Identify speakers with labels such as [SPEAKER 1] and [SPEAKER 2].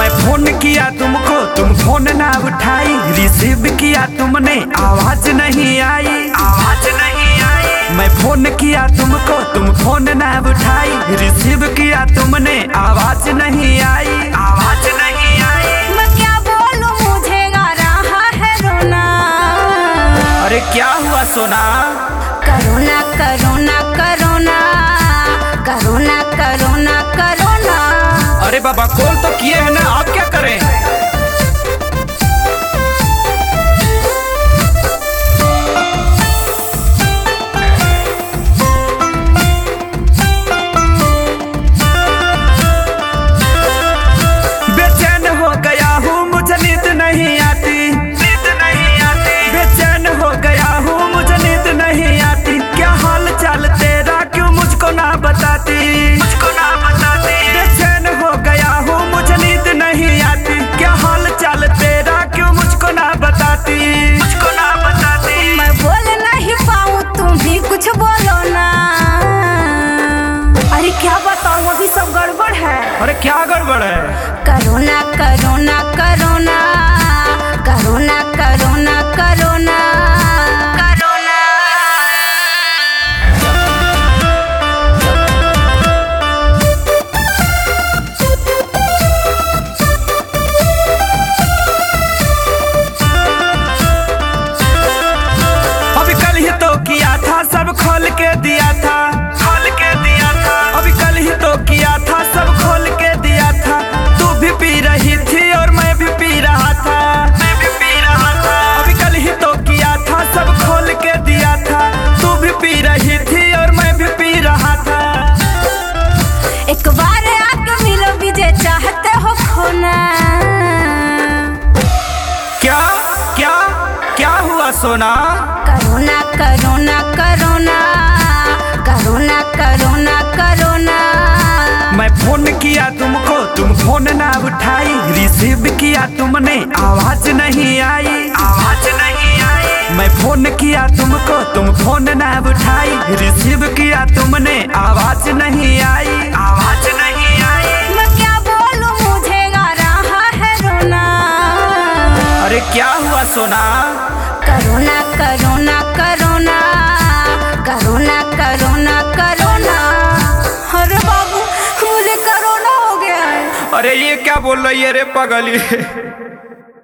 [SPEAKER 1] मैं फोन किया तुमको, तुम फोन ना उठाई। रिसीव किया तुमने, आवाज नहीं आई, आवाज नहीं आई। मैं फोन किया तुमको, तुम फोन ना उठाई। रिसीव किया तुमने, आवाज नहीं आई, आवाज नहीं आई।
[SPEAKER 2] मैं क्या बोलूं, मुझे आ रहा है रोना।
[SPEAKER 1] अरे क्या हुआ सोना?
[SPEAKER 2] करोना करोना करोना करोना करोना करोना।
[SPEAKER 1] अरे बाबा कॉल तो किए हैं ना, आप क्या करें? बेचैन हो गया हूँ, मुझे नींद नहीं आती, नींद नहीं आती। बेचैन हो गया हूँ, मुझे नींद नहीं आती। क्या हाल चाल तेरा, क्यों मुझको ना बताती, मुझको ना बताती। बेचैन हो गया हूँ, मुझे नींद नहीं आती। क्या हाल चाल तेरा, क्यों मुझको ना बताती, मुझको ना बताती।
[SPEAKER 2] मैं बोल नहीं पाऊँ, तुम भी कुछ बोलो ना। अरे क्या बताऊँ, अभी सब गड़बड़ है।
[SPEAKER 1] अरे क्या गड़बड़ है?
[SPEAKER 2] करोना करोना करोना करोना करोना करोना करोना।
[SPEAKER 1] अभी कल ही तो किया था, सब खोल के दिया था, खोल के दिया था। अभी कल ही तो किया था, सब खोल के दिया था। तू भी पी रही थी और मैं भी पी रहा था, मैं भी पी रहा था। अभी कल ही तो किया था, सब खोल के दिया था। तू भी पी रही थी और मैं भी पी रहा था।
[SPEAKER 2] एक बार आके मिलो, विजय चाहते हो खोना।
[SPEAKER 1] क्या क्या क्या हुआ सोना?
[SPEAKER 2] करोना करोना करोना करोना करोना करोना।
[SPEAKER 1] मैं फोन किया तुमको, तुम फोन ना उठाई। रिसीव किया तुमने, आवाज नहीं आई, आवाज नहीं आई। मैं फोन किया तुमको, तुम फोन ना उठाई। रिसीव किया तुमने, आवाज नहीं आई, आवाज नहीं आई।
[SPEAKER 2] मैं क्या बोलूं, मुझे आ रहा है रोना।
[SPEAKER 1] अरे क्या हुआ सोना?
[SPEAKER 2] करोना करोना करोना करोना करोना करोना। अरे बाबू, मुझे करोना हो गया है।
[SPEAKER 1] अरे ये क्या बोल रही है रे पगली?